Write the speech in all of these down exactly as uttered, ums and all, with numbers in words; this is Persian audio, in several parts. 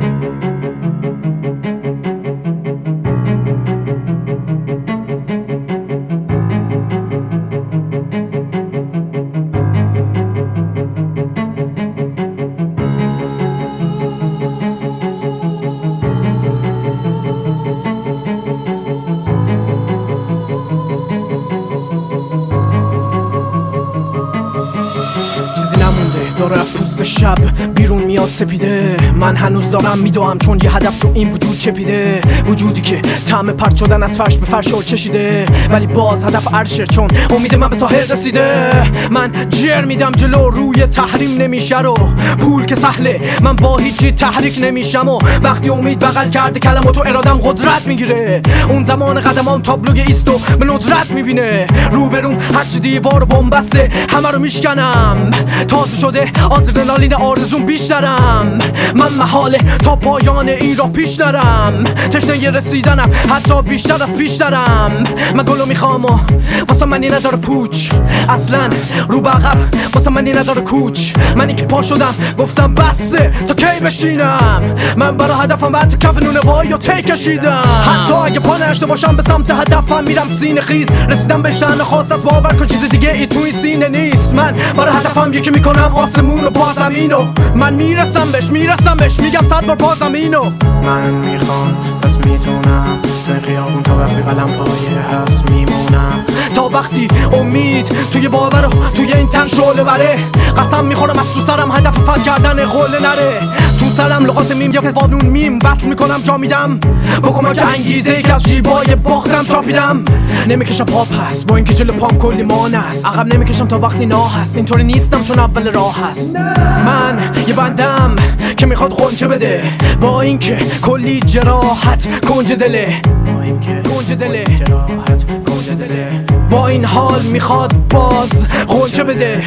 داره پوست شب بیرون میاد سپیده. من هنوز دارم میدوام چون یه هدف تو این وجود چپیده. وجودی که طعم پرت شدن از فرش به فرش چشیده، ولی باز هدف عرشه چون امید من به ساحل رسیده. من جر میدم جلو روی تحریم نمیشه رو پول که سهله، من با هیچی تحریک نمیشم و وقتی امید بغل کرده کلمات و ارادم قدرت میگیره. اون زمان قدمام تابلوی ایستو به ندرت میبینه. روبروم هرچی دیوار بنبسته همه رو میشکنم. تازه شده آدرنالین آرزون بیشترم. من محاله تا پایان این را پیش نرم. تشنه رسیدنم حتی بیشتر از پیشترم. من گلو میخوام و واسه منی نداره پوچ، اصلا رو بغب واسه منی نداره کوچ. منی که پا شدم گفتم بسه تا کی بشینم. من برای هدفم بعد تو کف نونه وای و تی کشیدم. حتی اگه پا نشته باشم به سمت هدفم میرم سینه خیز. رسیدم به شأن خاص از باور کن چیز دیگه ای تو این سینه نیست. من برای هدفم یکی میکنم آسمون و با زمینو. من میرسم بهش میرسم بهش میگم صد بار با زمینو. من میخوام پس میتونم توی خیابون تا وقتی قلم پایه هست میمونم. تا وقتی امید توی باور و توی این تن شعله بره. قسم میخورم از تو سرم هدف فتح کردن قله نره. تو سرم لغات میم یا فانون میم وصل میکنم جا میدم. بکنم که انگیزه ای که از جیبای باختم چاپیدم. نمیکشم پا پس با اینکه جلو پام کلی مان است. عقب نمیکشم تا وقتی ناه هست. اینطوری نیستم چون اول راه هست. من یه بندم که میخواد غنچه بده با اینکه کلی جراحت کنج دله. با اینکه کنج دله جراحت کنج دله. با این حال میخواد باز غنچه بده.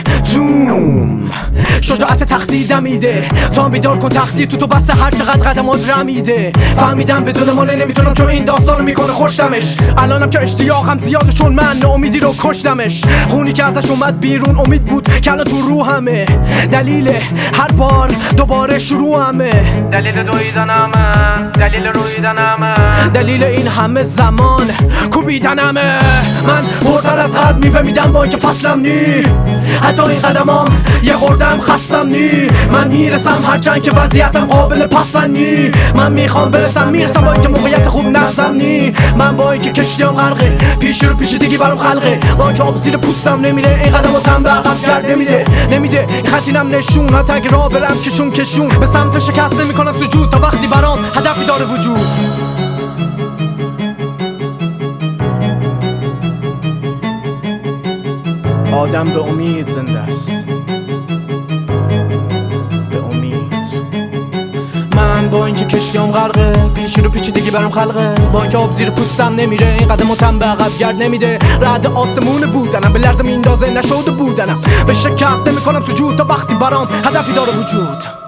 توم شجاعت تختی دمیده تا بیدار کن تختی تو تو بس هر چقدر قدمات رمیده. فهمیدم بدون مانه نمیتونم چون این داستانو میکنه خوشتمش. الانم که اشتیاقم زیاده چون من ناامیدی رو کشتمش. خونی که ازش اومد بیرون امید بود که الان تو روحمه. دلیل هر بار دوباره شروعمه. دلیل دویدنمه، دلیل رویدنمه، دلیل این همه زمان کوبیدنمه. من برتر از قلب میوه میدم با اینکه فصلم نی. حتی این قدمام یه خوردم خستم نی. من میرسم هرچند که وضعیتم قابل پسن نی. من میخوام برسم میرسم با اینکه موقعیت خوب نزم نی. من با اینکه کشتیم غرقه پیش رو پیچیدگی برام خلقه. با اینکه آب زیر پوستم نمیره این قدمو تن به عقب کرد نمیده نمیده این خطینم نشون. حتی اگه راه برم کشون کشون به سمت شکست نمیکنم سجود تا وقتی برام هدفی داره وجود. آدم به امید زنده است، به امید. من با اینکه کشتیم غرقه پیش رو پیچیدگی برام خلقه. با اینکه آب زیر پوستم نمیره این قدمو تن به عقب گرد نمیده. رد آسمون بودنم به لرزه میندازه نشده بودنم. به شکست نمیکنم سجود تا وقتی برام هدفی داره وجود.